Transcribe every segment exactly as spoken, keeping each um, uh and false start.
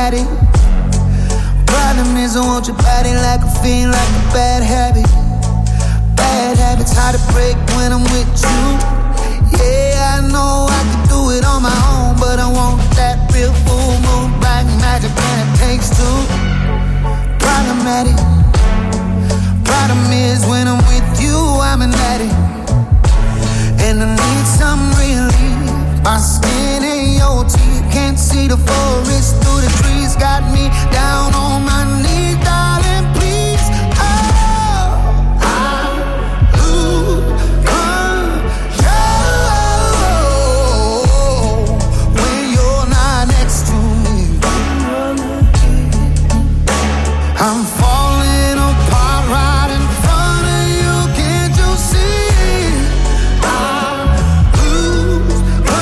at it. Problem is I want your body like a fiend, like a bad habit. Bad habits hard to break when I'm with you. Yeah, I know I can do it on my own, but I want that real full moon, black magic, and it takes two. Problematic. Problem is when I'm with you, I'm an addict, and I need some relief. My skin ain't your teeth, can't see the forest through the trees. Got me down on my knees, darling, please. Oh, I lose control when you're not next to me. I'm falling apart right in front of you, can't you see? I lose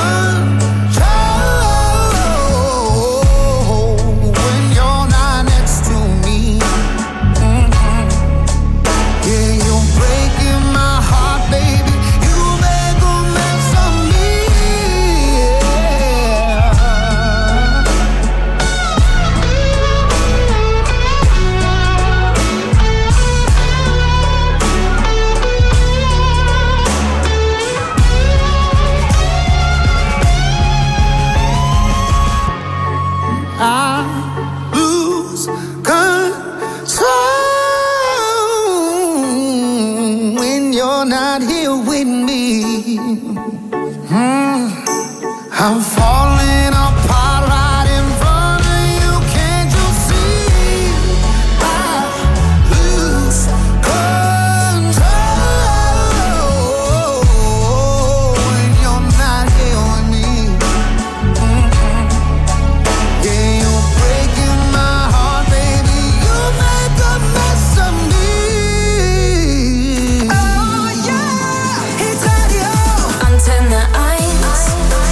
control when you're not next to me. Mm-hmm. Yeah, you're breaking my heart, baby. You make a mess of me. I lose control when you're not here with me. Mm. I'm falling apart right in front of you, can't you see? I lose control when you're not here with me. Mm-mm. Yeah, you're breaking my heart, baby. You make a mess of me. Oh yeah, Hit Radio. Antenne eins.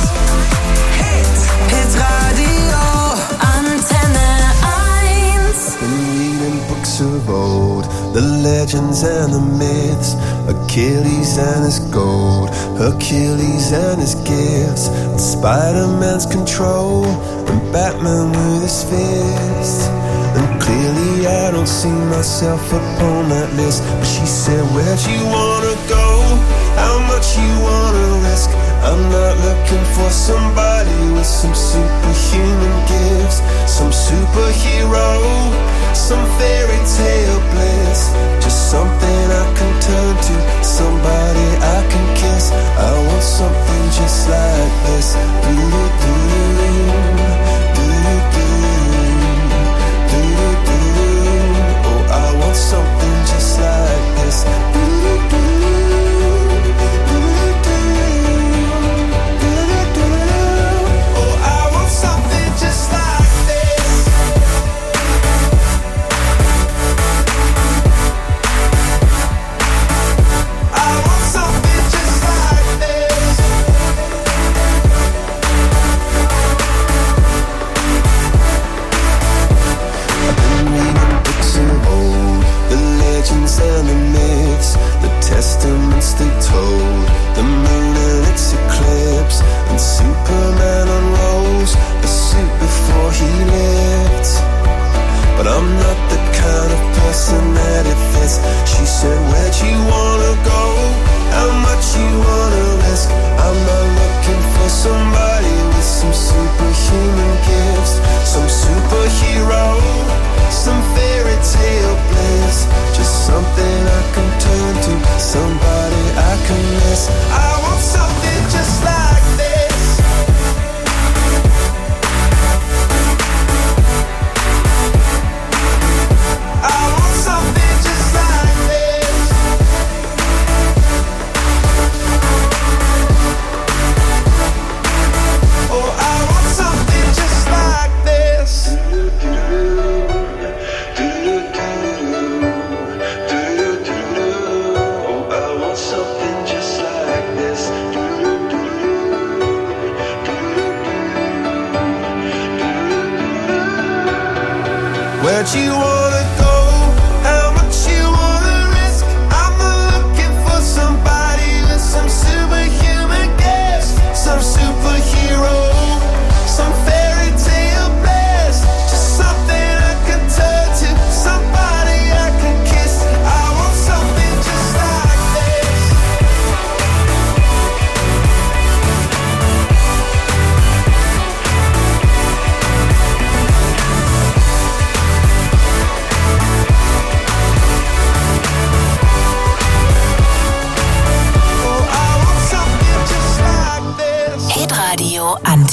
Hit Radio. Antenne eins. Been reading books of old, the legends and the myths, Achilles and his gold, Hercules and his gifts, and Spider-Man's control, and Batman with his fists. And clearly I don't see myself upon that list. But she said, where'd you wanna go? How much you wanna risk? I'm not looking for somebody with some superhuman gifts, some superhero, some fairy tale bliss. Just something I can turn to, somebody I can kiss. I want something just like this. Do-do-do, do-do-do, do-do-do. Oh, I want something just like this. Do-do-do, do-do-do, do-do-do. Oh, I want something just like this. I want something just like this. I've been reading books of old, the legends and the myths, the testaments they told, the moon and its eclipse, and Superman unrolls a suit before he lived. But I'm not the kind of person that it fits. She said, where'd you wanna go? How much you wanna risk? I'm not looking for somebody with some superhuman gifts, some superhero, some fairy tale bliss. Just something I can turn to, somebody I can miss. I want something just like this. I want something just like this. Oh, I want something just like this. Oh, I want something just like this. Where'd you wanna go? How much you wanna risk? I'm not looking for somebody with some superhuman gifts, some superhero, some fairy tale bliss. Just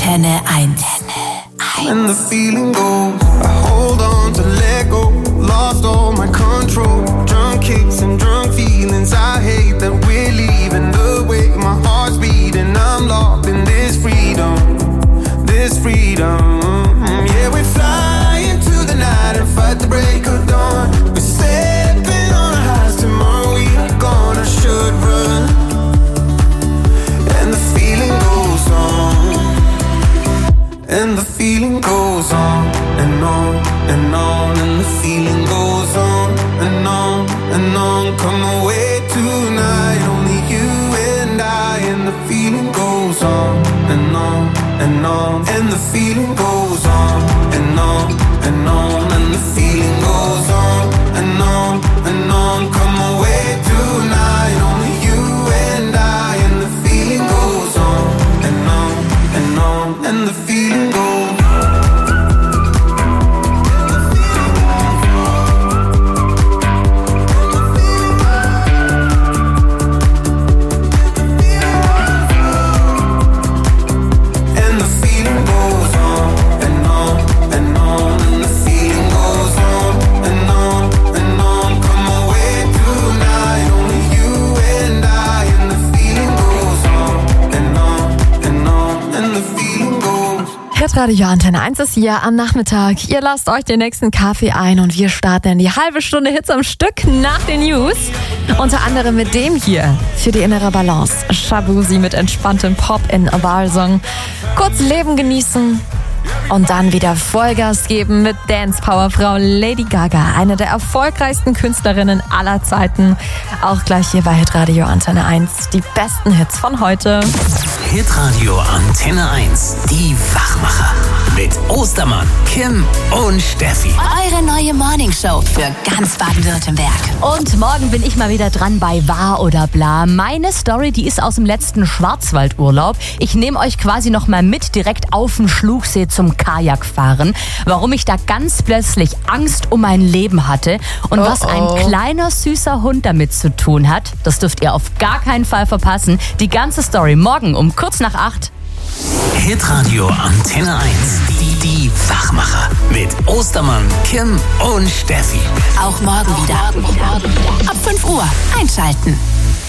Antenne eins. And the feeling goes, I hold on to let go, lost all my control, drunk kicks and drunk feelings, I hate that we're leaving, the way my heart's beating, I'm locked in this freedom, this freedom, yeah, we fly into the night and fight the break of dawn, we're stepping on our highs, tomorrow we are gone, I should run, and the feeling goes on. And the feeling goes on and on and on, and the feeling goes on and on and on. Come away tonight, only you and I. And the feeling goes on and on and on, and the feeling goes on and on and on, and the feeling goes on and on and on. Come away tonight, only you and I. And the feeling goes on and on and on, and the feeling goes. Radio Antenne eins ist hier am Nachmittag. Ihr lasst euch den nächsten Kaffee ein und wir starten in die halbe Stunde Hits am Stück nach den News. Unter anderem mit dem hier für die innere Balance. Shabuzi mit entspanntem Pop in A Bar-Song. Kurz Leben genießen und dann wieder Vollgas geben mit Dance-Powerfrau Lady Gaga. Eine der erfolgreichsten Künstlerinnen aller Zeiten. Auch gleich hier bei Hitradio Antenne eins. Die besten Hits von heute. Hitradio Antenne eins. Die Wachmacher. Mit Ostermann, Kim und Steffi. Eure neue Morningshow für ganz Baden-Württemberg. Und morgen bin ich mal wieder dran bei Wahr oder Bla. Meine Story, die ist aus dem letzten Schwarzwaldurlaub. Ich nehme euch quasi noch mal mit direkt auf den Schluchsee zum Kajakfahren. Warum ich da ganz plötzlich Angst um mein Leben hatte und oh was oh. ein kleiner süßer Hund damit zu tun hat, das dürft ihr auf gar keinen Fall verpassen. Die ganze Story morgen um kurz nach acht. Hitradio Antenne eins. Die, die Wachmacher. Mit Ostermann, Kim und Steffi. Auch morgen wieder. Ab fünf Uhr einschalten.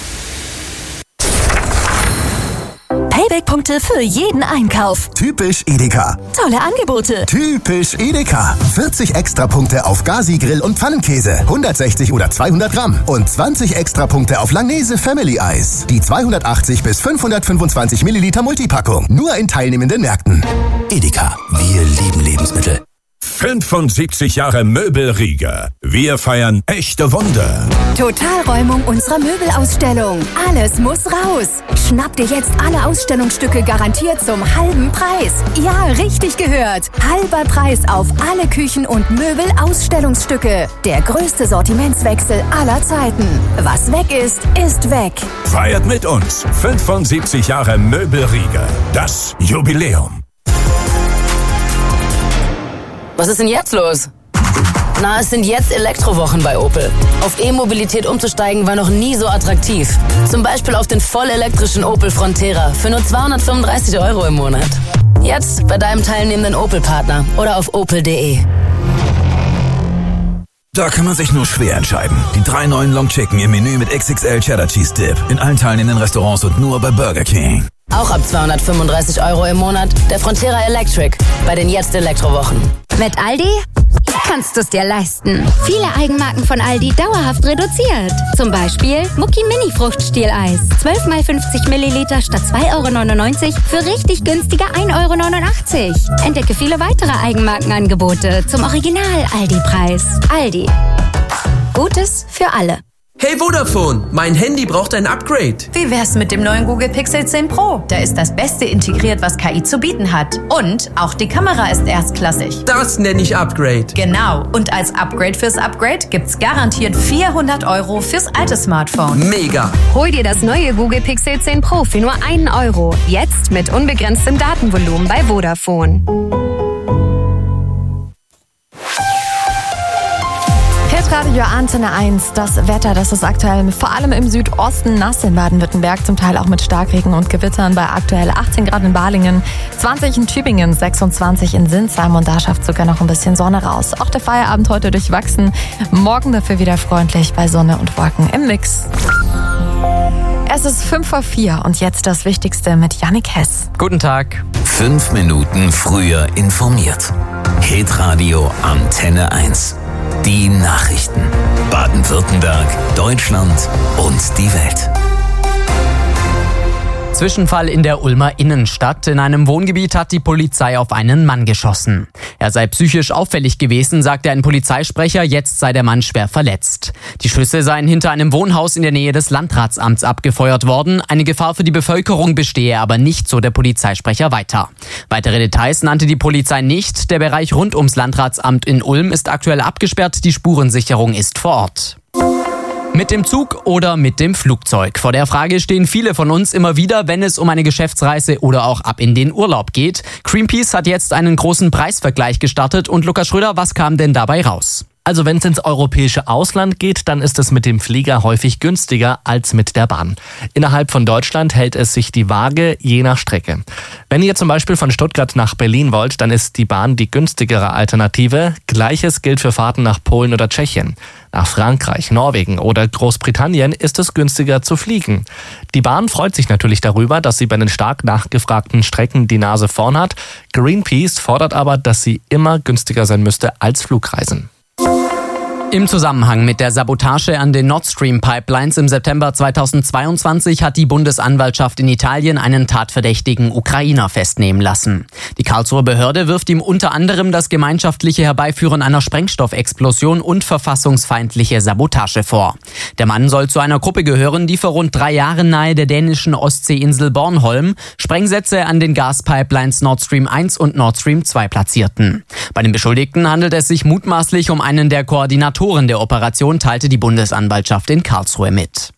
Payback-Punkte für jeden Einkauf. Typisch Edeka. Tolle Angebote. Typisch Edeka. vierzig Extrapunkte auf Gazi Grill und Pfannenkäse. hundertsechzig oder zweihundert Gramm. Und zwanzig Extrapunkte auf Langnese Family Eis. Die zweihundertachtzig bis fünfhundertfünfundzwanzig Milliliter Multipackung. Nur in teilnehmenden Märkten. Edeka. Wir lieben Lebensmittel. fünfundsiebzig Jahre Möbelriege. Wir feiern echte Wunder. Totalräumung unserer Möbelausstellung. Alles muss raus. Schnapp dir jetzt alle Ausstellungsstücke garantiert zum halben Preis. Ja, richtig gehört. Halber Preis auf alle Küchen- und Möbelausstellungsstücke. Der größte Sortimentswechsel aller Zeiten. Was weg ist, ist weg. Feiert mit uns fünfundsiebzig Jahre Möbelriege. Das Jubiläum. Was ist denn jetzt los? Na, es sind jetzt Elektrowochen bei Opel. Auf E-Mobilität umzusteigen war noch nie so attraktiv. Zum Beispiel auf den vollelektrischen Opel Frontera für nur zweihundertfünfunddreißig Euro im Monat. Jetzt bei deinem teilnehmenden Opel-Partner oder auf opel punkt de. Da kann man sich nur schwer entscheiden. Die drei neuen Long Chicken im Menü mit X X L Cheddar Cheese Dip. In allen teilnehmenden Restaurants und nur bei Burger King. Auch ab zweihundertfünfunddreißig Euro im Monat der Frontera Electric bei den Jetzt Elektrowochen. Mit Aldi kannst du es dir leisten. Viele Eigenmarken von Aldi dauerhaft reduziert. Zum Beispiel Mucki Mini Fruchtstieleis. zwölf mal fünfzig Milliliter statt zwei Euro neunundneunzig für richtig günstige ein Euro neunundachtzig. Entdecke viele weitere Eigenmarkenangebote zum Original-Aldi-Preis. Aldi. Gutes für alle. Hey Vodafone, mein Handy braucht ein Upgrade. Wie wär's mit dem neuen Google Pixel zehn Pro? Da ist das Beste integriert, was K I zu bieten hat. Und auch die Kamera ist erstklassig. Das nenne ich Upgrade. Genau. Und als Upgrade fürs Upgrade gibt's garantiert vierhundert Euro fürs alte Smartphone. Mega. Hol dir das neue Google Pixel zehn Pro für nur einen Euro. Jetzt mit unbegrenztem Datenvolumen bei Vodafone. Hitradio Antenne eins, das Wetter, das ist aktuell vor allem im Südosten nass in Baden-Württemberg, zum Teil auch mit Starkregen und Gewittern bei aktuell achtzehn Grad in Balingen, zwanzig in Tübingen, sechsundzwanzig in Sinsheim und da schafft sogar noch ein bisschen Sonne raus. Auch der Feierabend heute durchwachsen, morgen dafür wieder freundlich bei Sonne und Wolken im Mix. Es ist fünf vor vier und jetzt das Wichtigste mit Yannick Hess. Guten Tag. Fünf Minuten früher informiert. Hitradio Antenne eins. Die Nachrichten. Baden-Württemberg, Deutschland und die Welt. Zwischenfall in der Ulmer Innenstadt. In einem Wohngebiet hat die Polizei auf einen Mann geschossen. Er sei psychisch auffällig gewesen, sagte ein Polizeisprecher. Jetzt sei der Mann schwer verletzt. Die Schüsse seien hinter einem Wohnhaus in der Nähe des Landratsamts abgefeuert worden. Eine Gefahr für die Bevölkerung bestehe aber nicht, so der Polizeisprecher weiter. Weitere Details nannte die Polizei nicht. Der Bereich rund ums Landratsamt in Ulm ist aktuell abgesperrt. Die Spurensicherung ist vor Ort. Mit dem Zug oder mit dem Flugzeug? Vor der Frage stehen viele von uns immer wieder, wenn es um eine Geschäftsreise oder auch ab in den Urlaub geht. Greenpeace hat jetzt einen großen Preisvergleich gestartet und Lukas Schröder, was kam denn dabei raus? Also wenn es ins europäische Ausland geht, dann ist es mit dem Flieger häufig günstiger als mit der Bahn. Innerhalb von Deutschland hält es sich die Waage je nach Strecke. Wenn ihr zum Beispiel von Stuttgart nach Berlin wollt, dann ist die Bahn die günstigere Alternative. Gleiches gilt für Fahrten nach Polen oder Tschechien. Nach Frankreich, Norwegen oder Großbritannien ist es günstiger zu fliegen. Die Bahn freut sich natürlich darüber, dass sie bei den stark nachgefragten Strecken die Nase vorn hat. Greenpeace fordert aber, dass sie immer günstiger sein müsste als Flugreisen. Im Zusammenhang mit der Sabotage an den Nord Stream Pipelines im September zweitausendzweiundzwanzig hat die Bundesanwaltschaft in Italien einen tatverdächtigen Ukrainer festnehmen lassen. Die Karlsruher Behörde wirft ihm unter anderem das gemeinschaftliche Herbeiführen einer Sprengstoffexplosion und verfassungsfeindliche Sabotage vor. Der Mann soll zu einer Gruppe gehören, die vor rund drei Jahren nahe der dänischen Ostseeinsel Bornholm Sprengsätze an den Gaspipelines Nord Stream eins und Nord Stream zwei platzierten. Bei den Beschuldigten handelt es sich mutmaßlich um einen der Koordinatoren der Operation, teilte die Bundesanwaltschaft in Karlsruhe mit.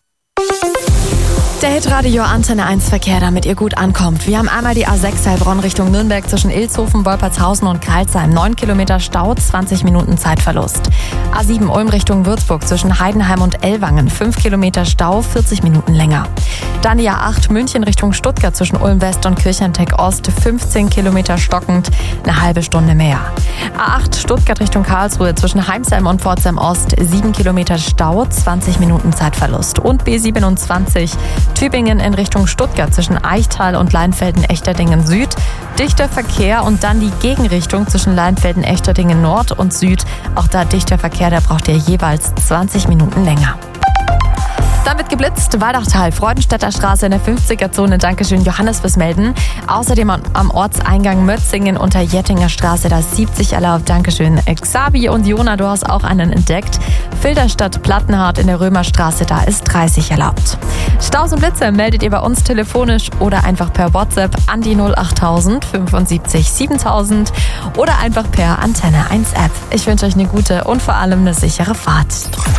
Der Hitradio Antenne eins Verkehr, damit ihr gut ankommt. Wir haben einmal die A sechs Heilbronn Richtung Nürnberg zwischen Ilshofen, Wolpertshausen und Karlsheim. neun Kilometer Stau, zwanzig Minuten Zeitverlust. A sieben Ulm Richtung Würzburg zwischen Heidenheim und Ellwangen. fünf Kilometer Stau, vierzig Minuten länger. Dann die A acht München Richtung Stuttgart zwischen Ulm West und Kirchentech Ost. fünfzehn Kilometer stockend, eine halbe Stunde mehr. A acht Stuttgart Richtung Karlsruhe zwischen Heimsheim und Pforzheim Ost. sieben Kilometer Stau, zwanzig Minuten Zeitverlust. Und B siebenundzwanzig Tübingen in Richtung Stuttgart zwischen Eichtal und Leinfelden-Echterdingen Süd. Dichter Verkehr und dann die Gegenrichtung zwischen Leinfelden-Echterdingen Nord und Süd. Auch da dichter Verkehr, da braucht ihr jeweils zwanzig Minuten länger. Dann wird geblitzt, Waldachtal, Freudenstädter Straße in der fünfziger-Zone. Dankeschön, Johannes, fürs Melden. Außerdem am Ortseingang Mötzingen unter Jettinger Straße, da ist siebzig erlaubt. Dankeschön. Xabi und Jona, du hast auch einen entdeckt. Filderstadt Plattenhardt in der Römerstraße, da ist dreißig erlaubt. Staus und Blitze meldet ihr bei uns telefonisch oder einfach per WhatsApp an die null achttausend fünfundsiebzig siebentausend oder einfach per Antenne eins App. Ich wünsche euch eine gute und vor allem eine sichere Fahrt.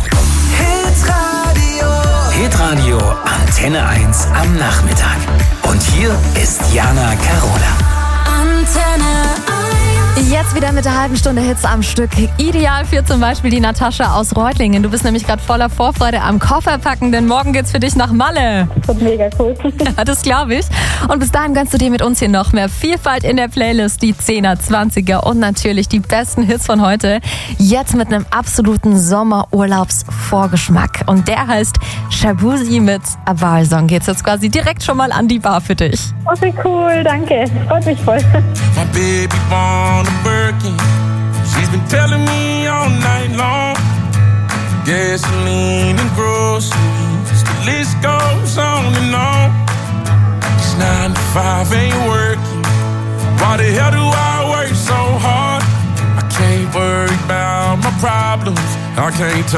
Hitradio Antenne eins am Nachmittag. Und hier ist Jana Carola. Antenne eins. Jetzt wieder mit der halben Stunde Hits am Stück. Ideal für zum Beispiel die Natascha aus Reutlingen. Du bist nämlich gerade voller Vorfreude am Kofferpacken, denn morgen geht's für dich nach Malle. Das wird mega cool. Ja, das glaube ich. Und bis dahin gönnst du dir mit uns hier noch mehr Vielfalt in der Playlist, die zehner, zwanziger und natürlich die besten Hits von heute. Jetzt mit einem absoluten Sommerurlaubsvorgeschmack. Und der heißt Shaboozey mit A Bar Song. Geht's jetzt quasi direkt schon mal an die Bar für dich. Okay, cool, danke. Freut mich voll. My baby born a Birkin. She's been telling me all night long. Gasoline and groceries, the list goes on and on. It's nine to five, ain't working. Why the hell do I work so hard? I can't worry about my problems. I can't